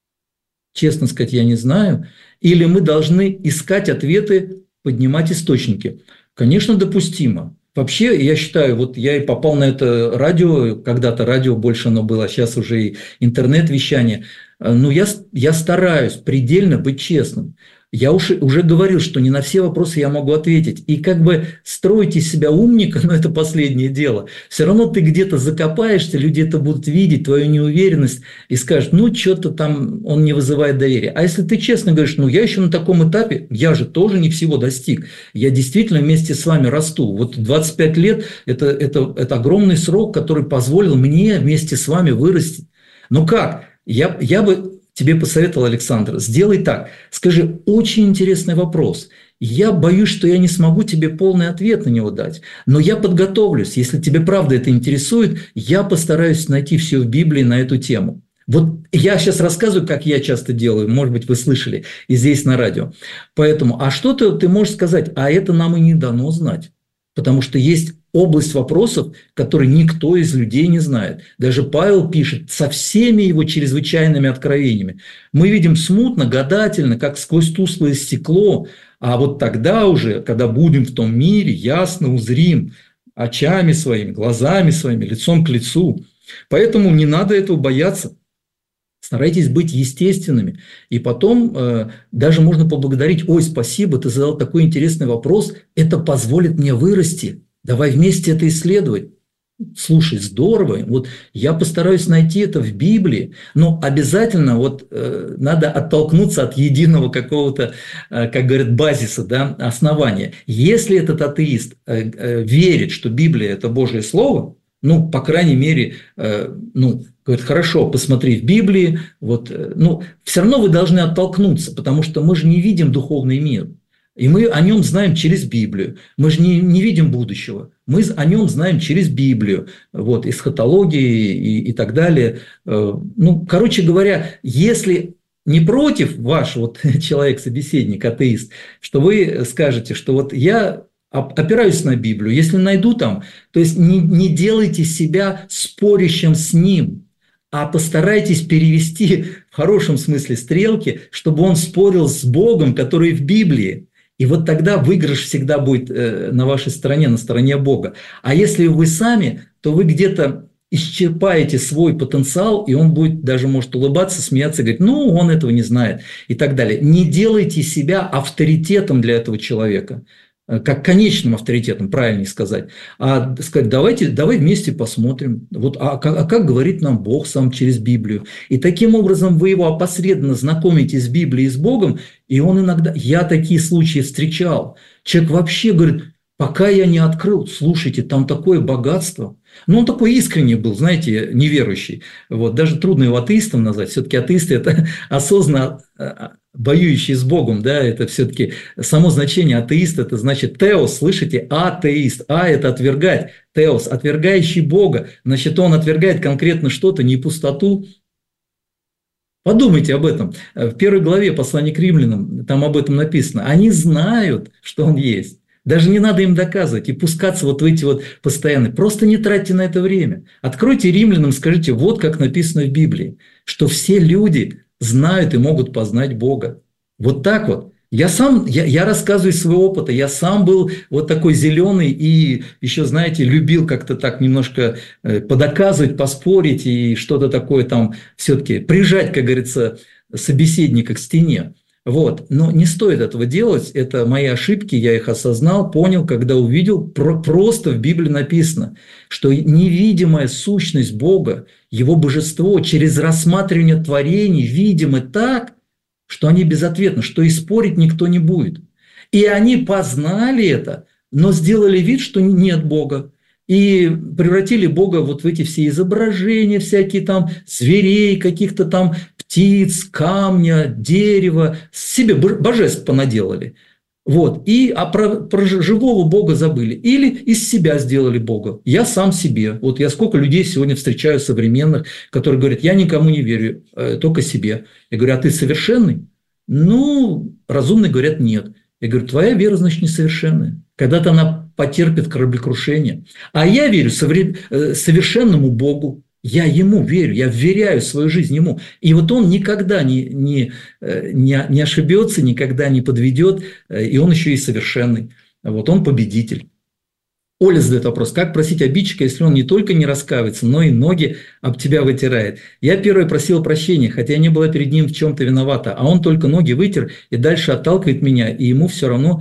честно сказать, я не знаю, или мы должны искать ответы, поднимать источники? Конечно, допустимо. Вообще, я считаю, вот я и попал на это радио, когда-то радио больше оно было, а сейчас уже и интернет-вещание. Но я, я стараюсь предельно быть честным. Я уже, уже говорил, что не на все вопросы я могу ответить. И как бы строить из себя умника, но это последнее дело. Все равно ты где-то закопаешься, люди это будут видеть, твою неуверенность, и скажут, ну, что-то там он не вызывает доверия. А если ты честно говоришь, ну, я еще на таком этапе, я же тоже не всего достиг. Я действительно вместе с вами расту. Вот двадцать пять лет это, – это, это огромный срок, который позволил мне вместе с вами вырасти. Ну как? Я, я бы... Тебе посоветовал Александр, сделай так. Скажи, очень интересный вопрос. Я боюсь, что я не смогу тебе полный ответ на него дать. Но я подготовлюсь. Если тебе правда это интересует, я постараюсь найти все в Библии на эту тему. Вот я сейчас рассказываю, как я часто делаю. Может быть, вы слышали и здесь на радио. Поэтому, а что-то ты можешь сказать, а это нам и не дано знать. Потому что есть область вопросов, которые никто из людей не знает. Даже Павел пишет со всеми его чрезвычайными откровениями. Мы видим смутно, гадательно, как сквозь тусклое стекло, а вот тогда уже, когда будем в том мире, ясно узрим очами своими, глазами своими, лицом к лицу. Поэтому не надо этого бояться. Старайтесь быть естественными. И потом э, даже можно поблагодарить. Ой, спасибо, ты задал такой интересный вопрос. Это позволит мне вырасти. Давай вместе это исследовать. Слушай, здорово. Вот я постараюсь найти это в Библии. Но обязательно вот, э, надо оттолкнуться от единого какого-то, э, как говорят, базиса, да, основания. Если этот атеист э, э, верит, что Библия – это Божье Слово, Ну, по крайней мере, э, ну, говорит, хорошо, посмотри в Библии, вот, э, ну, все равно вы должны оттолкнуться, потому что мы же не видим духовный мир. И мы о нем знаем через Библию. Мы же не, не видим будущего. Мы о нем знаем через Библию, вот, эсхатологии и, и так далее. Ну, короче говоря, если не против ваш вот, человек-собеседник, атеист, что вы скажете, что вот я опираюсь на Библию, если найду там, то есть не, не делайте себя спорящим с ним, а постарайтесь перевести в хорошем смысле стрелки, чтобы он спорил с Богом, который в Библии. И вот тогда выигрыш всегда будет на вашей стороне, на стороне Бога. А если вы сами, то вы где-то исчерпаете свой потенциал, и он будет даже может улыбаться, смеяться, говорить, ну, он этого не знает и так далее. Не делайте себя авторитетом для этого человека, как конечным авторитетом, правильнее сказать, а сказать, давайте, давай вместе посмотрим, вот, а, а как говорит нам Бог сам через Библию. И таким образом вы его опосредованно знакомите с Библией и с Богом, и он иногда, я такие случаи встречал, человек вообще говорит, пока я не открыл, слушайте, там такое богатство. Ну, он такой искренний был, знаете, неверующий. Вот, даже трудно его атеистом назвать. Все-таки атеисты – это осознанно воюющие с Богом, да, это все-таки само значение атеист, это значит теос, слышите, атеист, а – это отвергать, теос, отвергающий Бога, значит, он отвергает конкретно что-то, не пустоту. Подумайте об этом. В первой главе послания к римлянам там об этом написано. Они знают, что он есть. Даже не надо им доказывать и пускаться вот в эти вот постоянные. Просто не тратьте на это время. Откройте римлянам, скажите, вот как написано в Библии, что все люди знают и могут познать Бога. Вот так вот. Я сам, я, я рассказываю из своего опыта, я сам был вот такой зеленый и еще, знаете, любил как-то так немножко подоказывать, поспорить и что-то такое там все-таки прижать, как говорится, собеседника к стене. Вот. Но не стоит этого делать, это мои ошибки, я их осознал, понял, когда увидел, про, просто в Библии написано, что невидимая сущность Бога, Его божество через рассматривание творений видимы так, что они безответны, что и спорить никто не будет. И они познали это, но сделали вид, что нет Бога. И превратили Бога вот в эти все изображения, всякие там зверей, каких-то там птиц, камня, дерева, себе божеств понаделали. Вот. И а про, про живого Бога забыли. Или из себя сделали Бога. Я сам себе. Вот я сколько людей сегодня встречаю современных, которые говорят, я никому не верю, только себе. Я говорю, а ты совершенный? Ну, разумные говорят, нет. Я говорю, твоя вера, значит, несовершенная. Когда-то она потерпит кораблекрушение. А я верю совершенному Богу. Я Ему верю, я вверяю свою жизнь Ему. И вот Он никогда не, не, не, не ошибется, никогда не подведет, и Он еще и совершенный. Вот Он победитель. Оля задает вопрос, как просить обидчика, если он не только не раскаивается, но и ноги об тебя вытирает. Я первой просила прощения, хотя я не была перед ним в чем-то виновата, а он только ноги вытер и дальше отталкивает меня, и ему все равно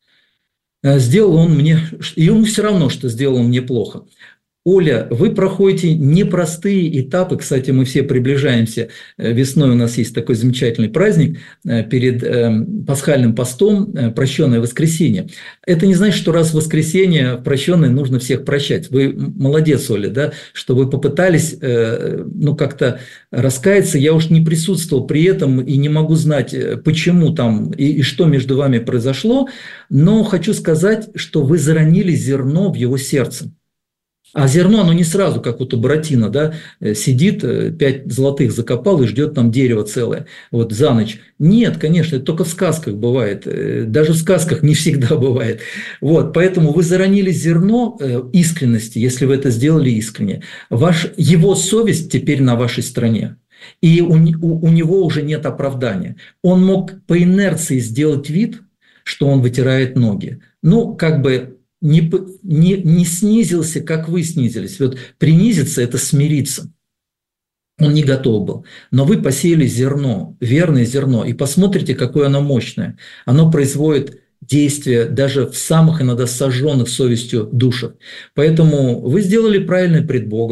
сделал он мне, и ему все равно, что сделал он мне плохо. Оля, вы проходите непростые этапы, кстати, мы все приближаемся, весной у нас есть такой замечательный праздник перед пасхальным постом, прощенное воскресенье. Это не значит, что раз в воскресенье прощенное нужно всех прощать. Вы молодец, Оля, да, что вы попытались ну, как-то раскаяться. Я уж не присутствовал при этом и не могу знать, почему там и, и что между вами произошло, но хочу сказать, что вы заронили зерно в его сердце. А зерно, оно не сразу, как вот у Буратино, да, сидит, пять золотых закопал и ждет там дерево целое, вот за ночь. Нет, конечно, это только в сказках бывает, даже в сказках не всегда бывает. Вот, поэтому вы заронили зерно искренности, если вы это сделали искренне. Ваш, его совесть теперь на вашей стороне. И у, у, у него уже нет оправдания. Он мог по инерции сделать вид, что он вытирает ноги. Ну, как бы... Не, не, не снизился, как вы снизились. Вот принизиться – это смириться. Он не готов был. Но вы посеяли зерно, верное зерно, и посмотрите, какое оно мощное. Оно производит действие даже в самых иногда сожженных совестью душах. Поэтому вы сделали правильно пред Богом.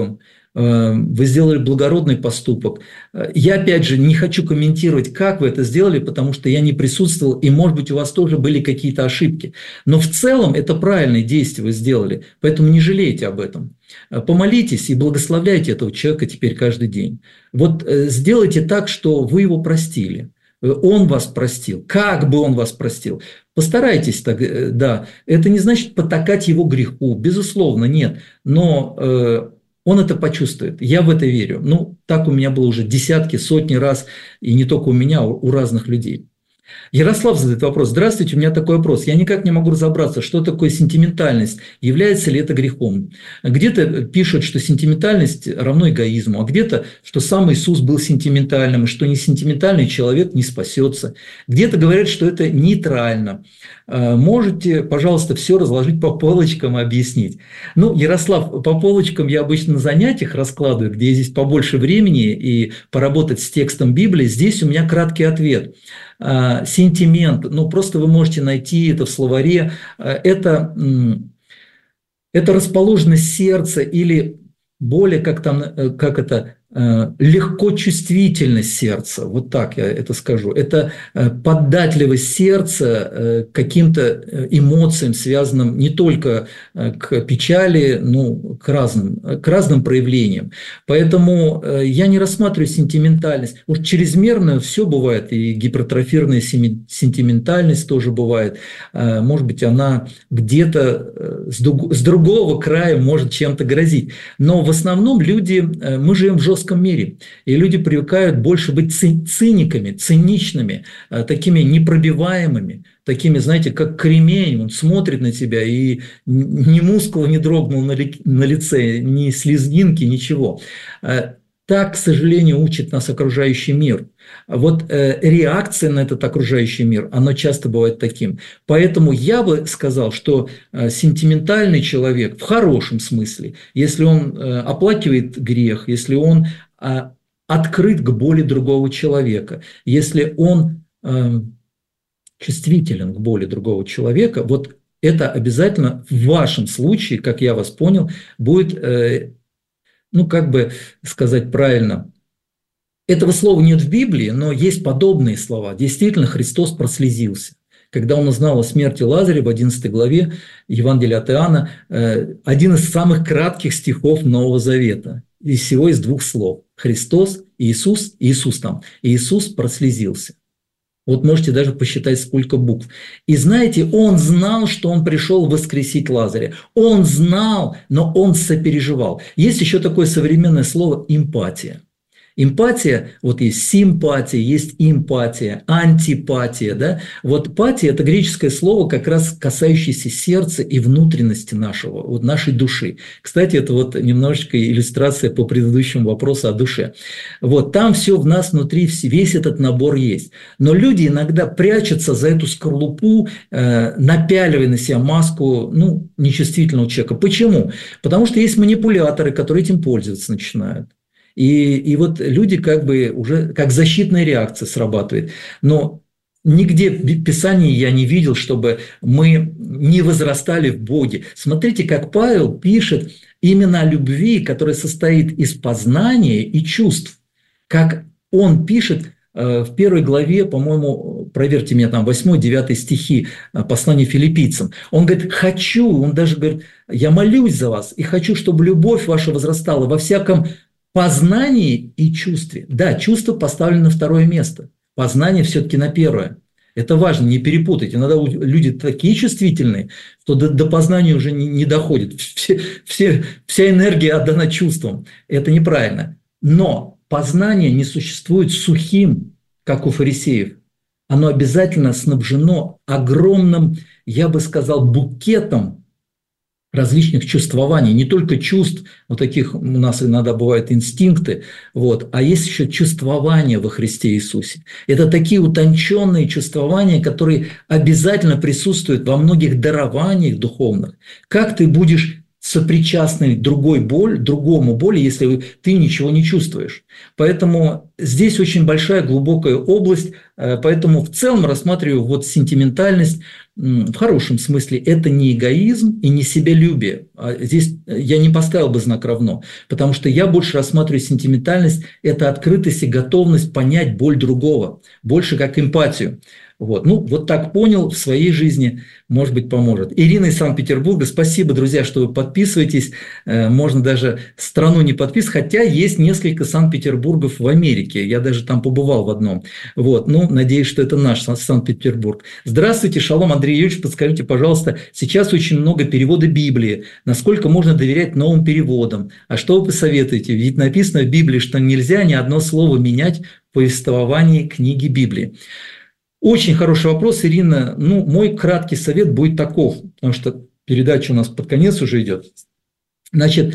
вы сделали благородный поступок. Я, опять же, не хочу комментировать, как вы это сделали, потому что я не присутствовал, и, может быть, у вас тоже были какие-то ошибки. Но в целом это правильные действия вы сделали, поэтому не жалейте об этом. Помолитесь и благословляйте этого человека теперь каждый день. Вот сделайте так, что вы его простили. Он вас простил. Как бы он вас простил? Постарайтесь так, да. Это не значит потакать его греху, безусловно, нет. Но э, он это почувствует. Я в это верю. Ну, так у меня было уже десятки, сотни раз, и не только у меня, у, у разных людей. Ярослав задает вопрос. Здравствуйте, у меня такой вопрос. Я никак не могу разобраться, что такое сентиментальность, является ли это грехом. Где-то пишут, что сентиментальность равно эгоизму, а где-то, что сам Иисус был сентиментальным, и что не сентиментальный человек не спасется. Где-то говорят, что это нейтрально. Можете, пожалуйста, все разложить по полочкам и объяснить. Ну, Ярослав, по полочкам я обычно на занятиях раскладываю, где здесь побольше времени и поработать с текстом Библии. Здесь у меня краткий ответ. Сентимент, ну просто вы можете найти это в словаре, это, это расположенность сердца или более, как, там, как это, легко чувствительность сердца, вот так я это скажу. Это податливость сердца к каким-то эмоциям, связанным не только к печали, но к разным, к разным проявлениям. Поэтому я не рассматриваю сентиментальность. Уж чрезмерно все бывает, и гипертрофированная сентиментальность тоже бывает. Может быть, она где-то с другого края может чем-то грозить. Но в основном люди, мы живем в жестком мире, и люди привыкают больше быть циниками, циничными, такими непробиваемыми, такими, знаете, как кремень, он смотрит на тебя, и ни мускул не дрогнул на лице, ни слезинки, ничего. Так, к сожалению, учит нас окружающий мир. Вот э, реакция на этот окружающий мир, она часто бывает таким. Поэтому я бы сказал, что э, сентиментальный человек в хорошем смысле, если он э, оплакивает грех, если он э, открыт к боли другого человека, если он э, чувствителен к боли другого человека, вот это обязательно в вашем случае, как я вас понял, будет... Э, ну, как бы сказать правильно, этого слова нет в Библии, но есть подобные слова. Действительно, Христос прослезился. Когда он узнал о смерти Лазаря в одиннадцатой главе Евангелия от Иоанна, один из самых кратких стихов Нового Завета, из всего из двух слов. Христос, Иисус, Иисус там, Иисус прослезился. Вот можете даже посчитать, сколько букв. И знаете, он знал, что он пришел воскресить Лазаря. Он знал, но он сопереживал. Есть еще такое современное слово «эмпатия». Эмпатия, вот есть симпатия, есть эмпатия, антипатия. Да? Вот патия – это греческое слово, как раз касающееся сердца и внутренности нашего, вот нашей души. Кстати, это вот немножечко иллюстрация по предыдущему вопросу о душе. Вот там все в нас внутри, весь этот набор есть. Но люди иногда прячутся за эту скорлупу, э, напяливая на себя маску ну, нечувствительного человека. Почему? Потому что есть манипуляторы, которые этим пользоваться начинают. И, и вот люди как бы уже как защитная реакция срабатывает. Но нигде в Писании я не видел, чтобы мы не возрастали в Боге. Смотрите, как Павел пишет именно о любви, которая состоит из познания и чувств. Как он пишет в первой главе, по-моему, проверьте меня, там восьмой-девятый стихи послания филиппийцам. Он говорит, хочу, он даже говорит, я молюсь за вас и хочу, чтобы любовь ваша возрастала во всяком познании и чувстве. Да, чувство поставлено на второе место. Познание все-таки на первое. Это важно, не перепутать. Иногда люди такие чувствительные, что до, до познания уже не, не доходит. Все, все, вся энергия отдана чувствам. Это неправильно. Но познание не существует сухим, как у фарисеев. Оно обязательно снабжено огромным, я бы сказал, букетом различных чувствований, не только чувств, вот таких у нас иногда бывают инстинкты, вот, а есть еще чувствования во Христе Иисусе. Это такие утонченные чувствования, которые обязательно присутствуют во многих дарованиях духовных. Как ты будешь сопричастны другой боль, другому боли, если ты ничего не чувствуешь. Поэтому здесь очень большая, глубокая область, поэтому в целом рассматриваю вот сентиментальность в хорошем смысле. Это не эгоизм и не себялюбие. Здесь я не поставил бы знак равно, потому что я больше рассматриваю сентиментальность – это открытость и готовность понять боль другого, больше как эмпатию. Вот. Ну, вот так понял в своей жизни, может быть, поможет. Ирина из Санкт-Петербурга. Спасибо, друзья, что вы подписываетесь. Можно даже страну не подписывать, хотя есть несколько Санкт-Петербургов в Америке. Я даже там побывал в одном. Вот. Ну, надеюсь, что это наш Санкт-Петербург. Здравствуйте, шалом, Андрей Юрьевич. Подскажите, пожалуйста, сейчас очень много перевода Библии. Насколько можно доверять новым переводам? А что вы посоветуете? Ведь написано в Библии, что нельзя ни одно слово менять в повествовании книги Библии. Очень хороший вопрос, Ирина. Ну, мой краткий совет будет таков, потому что передача у нас под конец уже идет. Значит,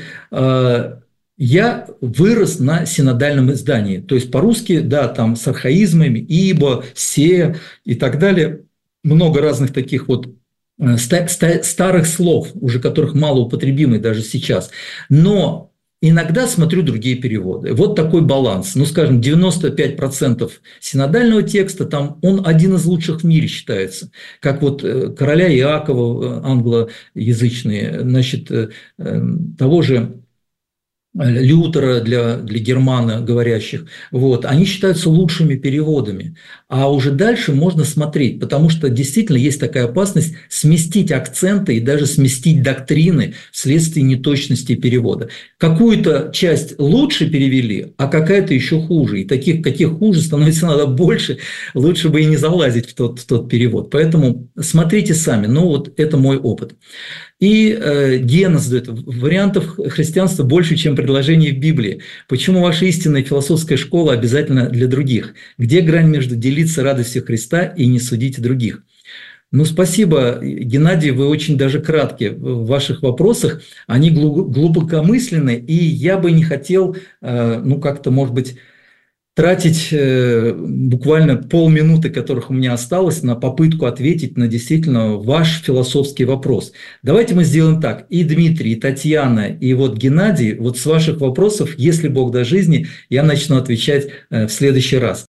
я вырос на синодальном издании, то есть по-русски, да, там с архаизмами, ибо, се и так далее, много разных таких вот старых слов, уже которых мало употребимы даже сейчас. Но иногда смотрю другие переводы. Вот такой баланс. Ну, скажем, девяносто пять процентов синодального текста, там он один из лучших в мире считается. Как вот короля Иакова, англоязычные, значит, того же Лютера для, для германоговорящих, вот, они считаются лучшими переводами. А уже дальше можно смотреть, потому что действительно есть такая опасность сместить акценты и даже сместить доктрины вследствие неточности перевода. Какую-то часть лучше перевели, а какая-то еще хуже. И таких, каких хуже становится надо больше, лучше бы и не залазить в тот, в тот перевод. Поэтому смотрите сами, ну вот это мой опыт. И э, Гена задает: вариантов христианства больше, чем предложений в Библии. Почему ваша истинная философская школа обязательно для других? Где грань между делиться радостью Христа и не судить других? Ну, спасибо, Геннадий, вы очень даже кратки в ваших вопросах. Они глубокомысленны, и я бы не хотел, э, ну, как-то, может быть, тратить э, буквально полминуты, которых у меня осталось, на попытку ответить на действительно ваш философский вопрос. Давайте мы сделаем так. И Дмитрий, и Татьяна, и вот Геннадий, вот с ваших вопросов, если Бог даст жизни, я начну отвечать э, в следующий раз.